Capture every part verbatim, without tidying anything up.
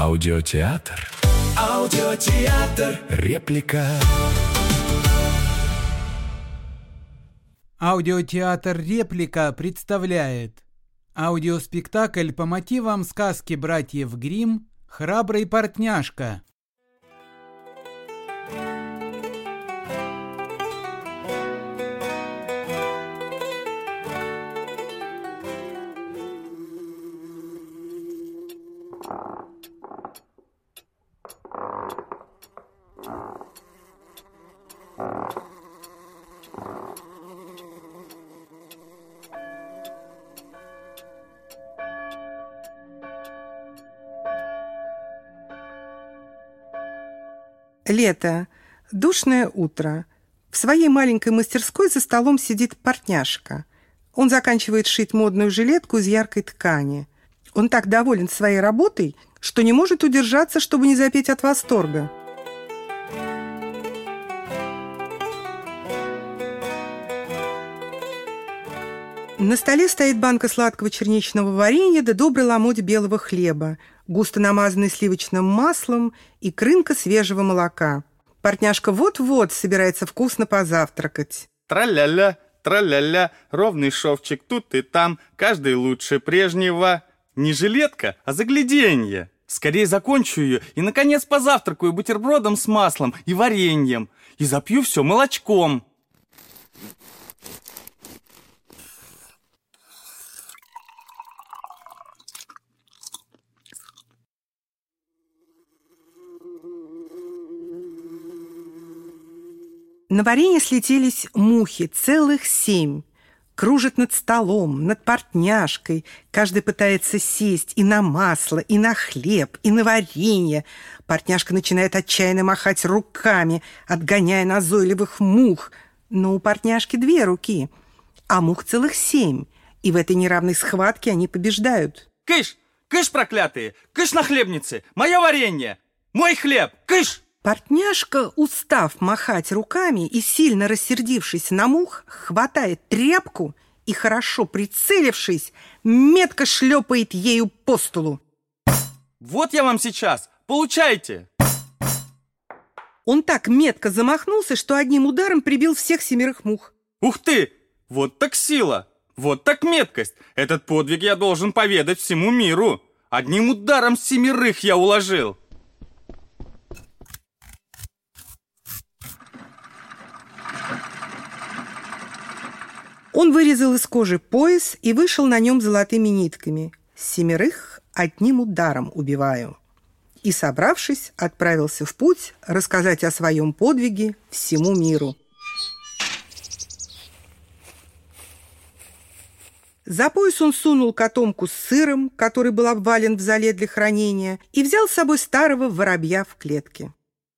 Аудиотеатр. Аудиотеатр. Реплика. Аудиотеатр «Реплика» представляет аудиоспектакль по мотивам сказки братьев Гримм «Храбрый портняжка». Лето. Душное утро. В своей маленькой мастерской за столом сидит портняжка. Он заканчивает шить модную жилетку из яркой ткани. Он так доволен своей работой, что не может удержаться, чтобы не запеть от восторга. На столе стоит банка сладкого черничного варенья да добрый ломоть белого хлеба, густо намазанный сливочным маслом и крынка свежего молока. Портняжка вот-вот собирается вкусно позавтракать. Тра-ля-ля, тра-ля-ля, ровный шовчик тут и там, каждый лучше прежнего. Не жилетка, а загляденье. Скорее закончу ее и, наконец, позавтракаю бутербродом с маслом и вареньем. И запью все молочком. На варенье слетелись мухи, целых семь. Кружат над столом, над портняжкой. Каждый пытается сесть и на масло, и на хлеб, и на варенье. Портняжка начинает отчаянно махать руками, отгоняя назойливых мух. Но у портняжки две руки, а мух целых семь. И в этой неравной схватке они побеждают. Кыш! Кыш, проклятые! Кыш, нахлебницы! Мое варенье! Мой хлеб! Кыш! Портняжка, устав махать руками и сильно рассердившись на мух, хватает тряпку и, хорошо прицелившись, метко шлепает ею по столу. Вот я вам сейчас! Получайте! Он так метко замахнулся, что одним ударом прибил всех семерых мух. Ух ты! Вот так сила! Вот так меткость! Этот подвиг я должен поведать всему миру! Одним ударом семерых я уложил! Он вырезал из кожи пояс и вышел на нем золотыми нитками. Семерых одним ударом убиваю. И, собравшись, отправился в путь рассказать о своем подвиге всему миру. За пояс он сунул котомку с сыром, который был обвален в зале для хранения, и взял с собой старого воробья в клетке.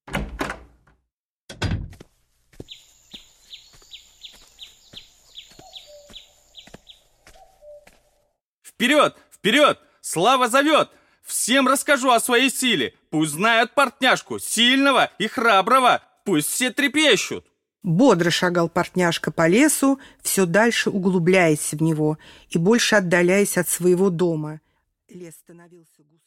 Вперед! Вперед! Слава зовет! Всем расскажу о своей силе. Пусть знают портняжку, сильного и храброго. Пусть все трепещут. Бодро шагал портняжка по лесу, все дальше углубляясь в него и больше отдаляясь от своего дома. Лес становился густым.